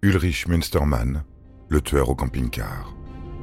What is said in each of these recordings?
Ulrich Münstermann, le tueur au camping-car.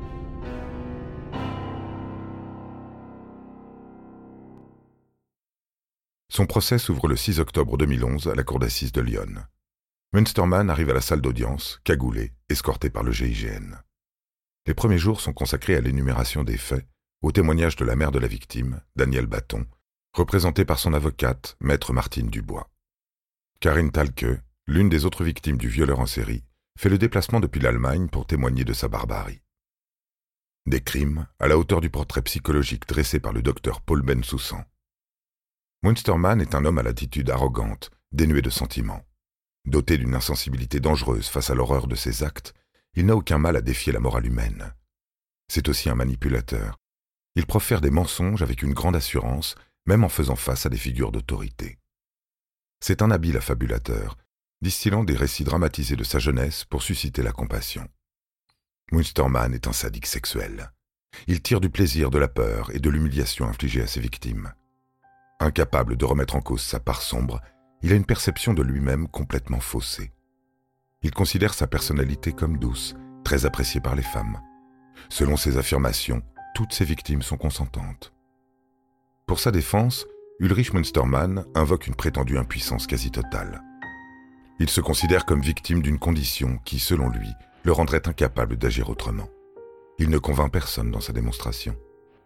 Son procès s'ouvre le 6 octobre 2011 à la cour d'assises de Lyon. Münstermann arrive à la salle d'audience, cagoulé, escorté par le GIGN. Les premiers jours sont consacrés à l'énumération des faits, au témoignage de la mère de la victime, Danielle Baton, représentée par son avocate, maître Martine Dubois. Karin Thalke, l'une des autres victimes du violeur en série, fait le déplacement depuis l'Allemagne pour témoigner de sa barbarie. Des crimes à la hauteur du portrait psychologique dressé par le docteur Paul Bensoussan. Münstermann est un homme à l'attitude arrogante, dénué de sentiments. Doté d'une insensibilité dangereuse face à l'horreur de ses actes, il n'a aucun mal à défier la morale humaine. C'est aussi un manipulateur. Il profère des mensonges avec une grande assurance, même en faisant face à des figures d'autorité. C'est un habile affabulateur, distillant des récits dramatisés de sa jeunesse pour susciter la compassion. Münstermann est un sadique sexuel. Il tire du plaisir de la peur et de l'humiliation infligée à ses victimes. Incapable de remettre en cause sa part sombre, il a une perception de lui-même complètement faussée. Il considère sa personnalité comme douce, très appréciée par les femmes. Selon ses affirmations, toutes ses victimes sont consentantes. Pour sa défense, Ulrich Münstermann invoque une prétendue impuissance quasi totale. Il se considère comme victime d'une condition qui, selon lui, le rendrait incapable d'agir autrement. Il ne convainc personne dans sa démonstration.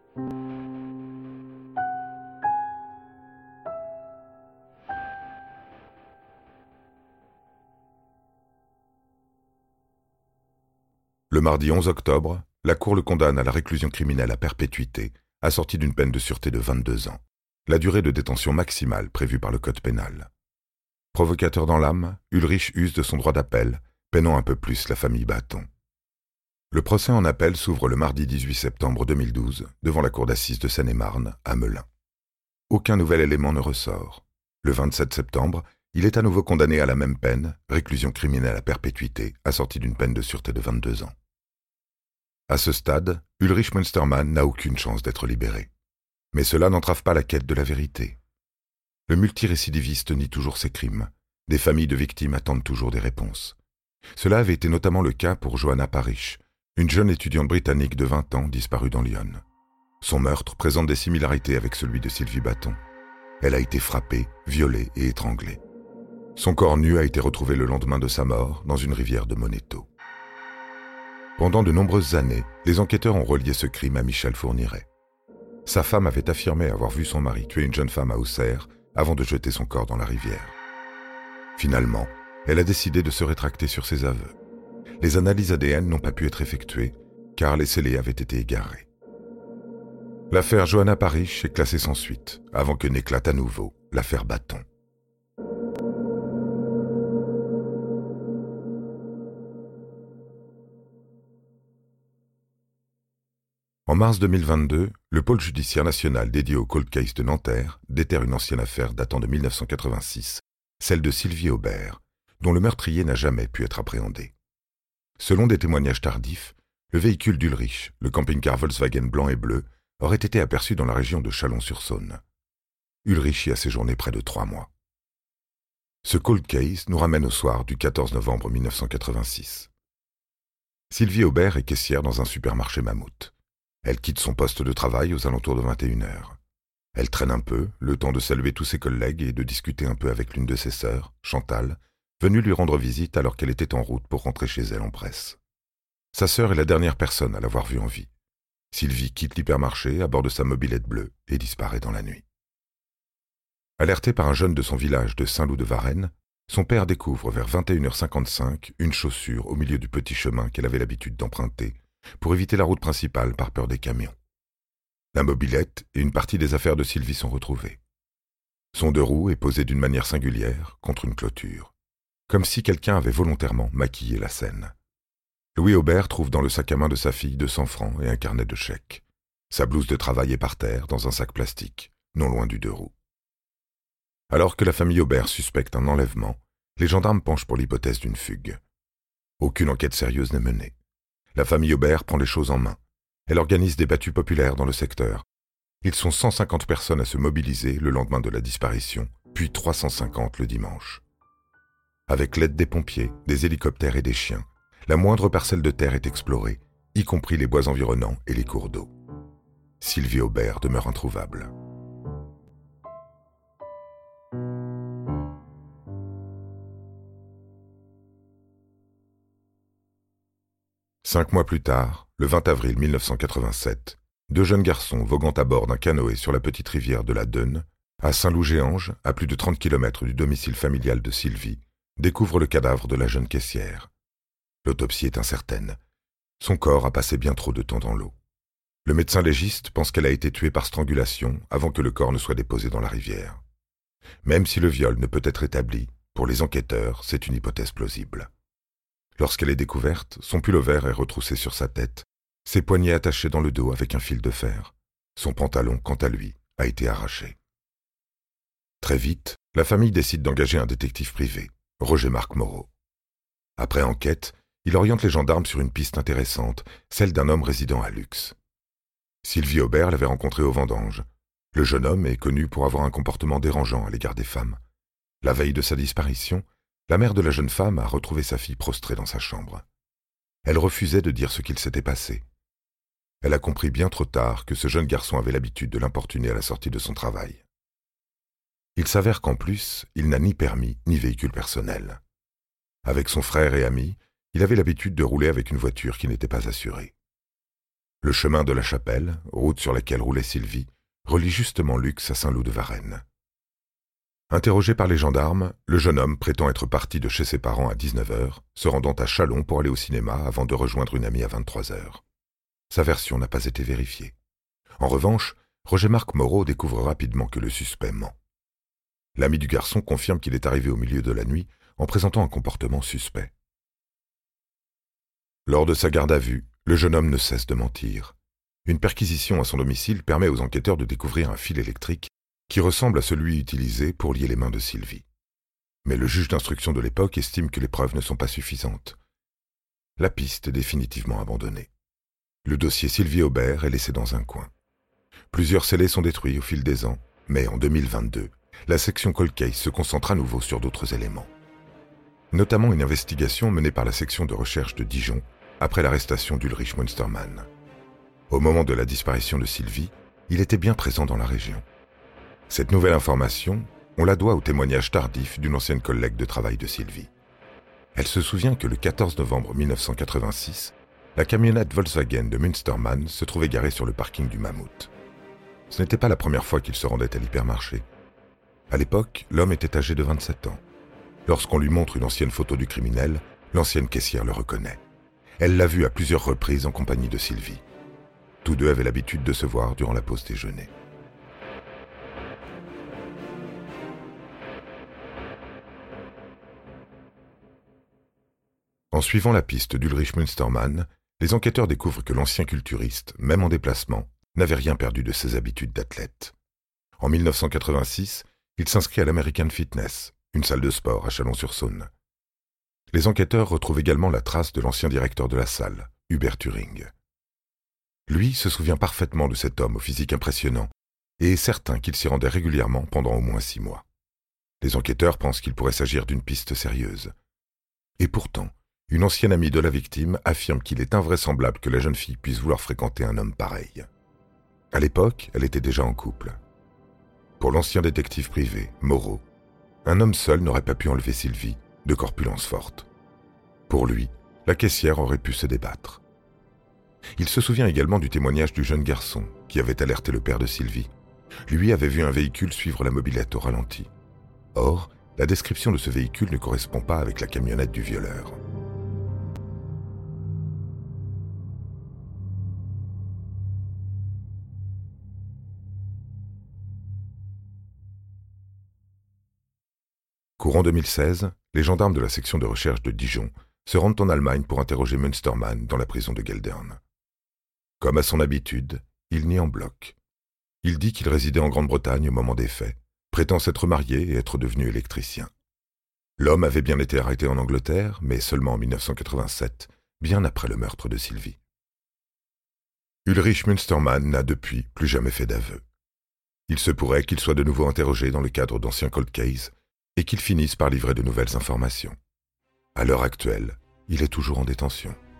Le mardi 11 octobre, la Cour le condamne à la réclusion criminelle à perpétuité, assortie d'une peine de sûreté de 22 ans, la durée de détention maximale prévue par le Code pénal. Provocateur dans l'âme, Ulrich use de son droit d'appel, peinant un peu plus la famille Baton. Le procès en appel s'ouvre le mardi 18 septembre 2012 devant la Cour d'assises de Seine-et-Marne, à Melun. Aucun nouvel élément ne ressort. Le 27 septembre, il est à nouveau condamné à la même peine, réclusion criminelle à perpétuité, assortie d'une peine de sûreté de 22 ans. À ce stade, Ulrich Münstermann n'a aucune chance d'être libéré. Mais cela n'entrave pas la quête de la vérité. Le multirécidiviste nie toujours ses crimes. Des familles de victimes attendent toujours des réponses. Cela avait été notamment le cas pour Johanna Parish, une jeune étudiante britannique de 20 ans disparue dans Lyon. Son meurtre présente des similarités avec celui de Sylvie Baton. Elle a été frappée, violée et étranglée. Son corps nu a été retrouvé le lendemain de sa mort dans une rivière de Monéto. Pendant de nombreuses années, les enquêteurs ont relié ce crime à Michel Fourniret. Sa femme avait affirmé avoir vu son mari tuer une jeune femme à Auxerre avant de jeter son corps dans la rivière. Finalement, elle a décidé de se rétracter sur ses aveux. Les analyses ADN n'ont pas pu être effectuées car les scellés avaient été égarés. L'affaire Johanna Parish est classée sans suite avant que n'éclate à nouveau l'affaire Baton. En mars 2022, le pôle judiciaire national dédié au cold case de Nanterre déterre une ancienne affaire datant de 1986, celle de Sylvie Aubert, dont le meurtrier n'a jamais pu être appréhendé. Selon des témoignages tardifs, le véhicule d'Ulrich, le camping-car Volkswagen blanc et bleu, aurait été aperçu dans la région de Chalon-sur-Saône. Ulrich y a séjourné près de 3 mois. Ce cold case nous ramène au soir du 14 novembre 1986. Sylvie Aubert est caissière dans un supermarché Mammouth. Elle quitte son poste de travail aux alentours de 21h. Elle traîne un peu, le temps de saluer tous ses collègues et de discuter un peu avec l'une de ses sœurs, Chantal, venue lui rendre visite alors qu'elle était en route pour rentrer chez elle en presse. Sa sœur est la dernière personne à l'avoir vue en vie. Sylvie quitte l'hypermarché à bord de sa mobilette bleue et disparaît dans la nuit. Alerté par un jeune de son village de Saint-Loup-de-Varennes, son père découvre vers 21h55 une chaussure au milieu du petit chemin qu'elle avait l'habitude d'emprunter pour éviter la route principale par peur des camions. La mobilette et une partie des affaires de Sylvie sont retrouvées. Son 2 roues est posé d'une manière singulière contre une clôture, comme si quelqu'un avait volontairement maquillé la scène. Louis Aubert trouve dans le sac à main de sa fille 200 francs et un carnet de chèques. Sa blouse de travail est par terre dans un sac plastique, non loin du 2 roues. Alors que la famille Aubert suspecte un enlèvement, les gendarmes penchent pour l'hypothèse d'une fugue. Aucune enquête sérieuse n'est menée. La famille Aubert prend les choses en main. Elle organise des battues populaires dans le secteur. Ils sont 150 personnes à se mobiliser le lendemain de la disparition, puis 350 le dimanche. Avec l'aide des pompiers, des hélicoptères et des chiens, la moindre parcelle de terre est explorée, y compris les bois environnants et les cours d'eau. Sylvie Aubert demeure introuvable. Cinq mois plus tard, le 20 avril 1987, deux jeunes garçons voguant à bord d'un canoë sur la petite rivière de la Deûne, à Saint-Loup-Géange, à plus de 30 km du domicile familial de Sylvie, découvrent le cadavre de la jeune caissière. L'autopsie est incertaine. Son corps a passé bien trop de temps dans l'eau. Le médecin légiste pense qu'elle a été tuée par strangulation avant que le corps ne soit déposé dans la rivière. Même si le viol ne peut être établi, pour les enquêteurs, c'est une hypothèse plausible. Lorsqu'elle est découverte, son pullover est retroussé sur sa tête, ses poignets attachés dans le dos avec un fil de fer. Son pantalon, quant à lui, a été arraché. Très vite, la famille décide d'engager un détective privé, Roger-Marc Moreau. Après enquête, il oriente les gendarmes sur une piste intéressante, celle d'un homme résidant à Lux. Sylvie Aubert l'avait rencontré aux vendanges. Le jeune homme est connu pour avoir un comportement dérangeant à l'égard des femmes. La veille de sa disparition, la mère de la jeune femme a retrouvé sa fille prostrée dans sa chambre. Elle refusait de dire ce qu'il s'était passé. Elle a compris bien trop tard que ce jeune garçon avait l'habitude de l'importuner à la sortie de son travail. Il s'avère qu'en plus, il n'a ni permis ni véhicule personnel. Avec son frère et ami, il avait l'habitude de rouler avec une voiture qui n'était pas assurée. Le chemin de la Chapelle, route sur laquelle roulait Sylvie, relie justement Lux à Saint-Loup-de-Varennes. Interrogé par les gendarmes, le jeune homme prétend être parti de chez ses parents à 19h, se rendant à Châlons pour aller au cinéma avant de rejoindre une amie à 23h. Sa version n'a pas été vérifiée. En revanche, Roger-Marc Moreau découvre rapidement que le suspect ment. L'ami du garçon confirme qu'il est arrivé au milieu de la nuit en présentant un comportement suspect. Lors de sa garde à vue, le jeune homme ne cesse de mentir. Une perquisition à son domicile permet aux enquêteurs de découvrir un fil électrique qui ressemble à celui utilisé pour lier les mains de Sylvie. Mais le juge d'instruction de l'époque estime que les preuves ne sont pas suffisantes. La piste est définitivement abandonnée. Le dossier Sylvie Aubert est laissé dans un coin. Plusieurs scellés sont détruits au fil des ans, mais en 2022, la section Cold Case se concentre à nouveau sur d'autres éléments. Notamment une investigation menée par la section de recherche de Dijon après l'arrestation d'Ulrich Münstermann. Au moment de la disparition de Sylvie, il était bien présent dans la région. Cette nouvelle information, on la doit au témoignage tardif d'une ancienne collègue de travail de Sylvie. Elle se souvient que le 14 novembre 1986, la camionnette Volkswagen de Münstermann se trouvait garée sur le parking du Mammouth. Ce n'était pas la première fois qu'il se rendait à l'hypermarché. À l'époque, l'homme était âgé de 27 ans. Lorsqu'on lui montre une ancienne photo du criminel, l'ancienne caissière le reconnaît. Elle l'a vu à plusieurs reprises en compagnie de Sylvie. Tous deux avaient l'habitude de se voir durant la pause déjeuner. En suivant la piste d'Ulrich Münstermann, les enquêteurs découvrent que l'ancien culturiste, même en déplacement, n'avait rien perdu de ses habitudes d'athlète. En 1986, il s'inscrit à l'American Fitness, une salle de sport à Chalon-sur-Saône. Les enquêteurs retrouvent également la trace de l'ancien directeur de la salle, Hubert Turing. Lui se souvient parfaitement de cet homme au physique impressionnant et est certain qu'il s'y rendait régulièrement pendant au moins 6 mois. Les enquêteurs pensent qu'il pourrait s'agir d'une piste sérieuse. Et pourtant, une ancienne amie de la victime affirme qu'il est invraisemblable que la jeune fille puisse vouloir fréquenter un homme pareil. À l'époque, elle était déjà en couple. Pour l'ancien détective privé, Moreau, un homme seul n'aurait pas pu enlever Sylvie, de corpulence forte. Pour lui, la caissière aurait pu se débattre. Il se souvient également du témoignage du jeune garçon qui avait alerté le père de Sylvie. Lui avait vu un véhicule suivre la mobilette au ralenti. Or, la description de ce véhicule ne correspond pas avec la camionnette du violeur. Courant 2016, les gendarmes de la section de recherche de Dijon se rendent en Allemagne pour interroger Münstermann dans la prison de Geldern. Comme à son habitude, il nie en bloc. Il dit qu'il résidait en Grande-Bretagne au moment des faits, prétend s'être marié et être devenu électricien. L'homme avait bien été arrêté en Angleterre, mais seulement en 1987, bien après le meurtre de Sylvie. Ulrich Münstermann n'a depuis plus jamais fait d'aveu. Il se pourrait qu'il soit de nouveau interrogé dans le cadre d'anciens cold cases, et qu'il finisse par livrer de nouvelles informations. À l'heure actuelle, il est toujours en détention.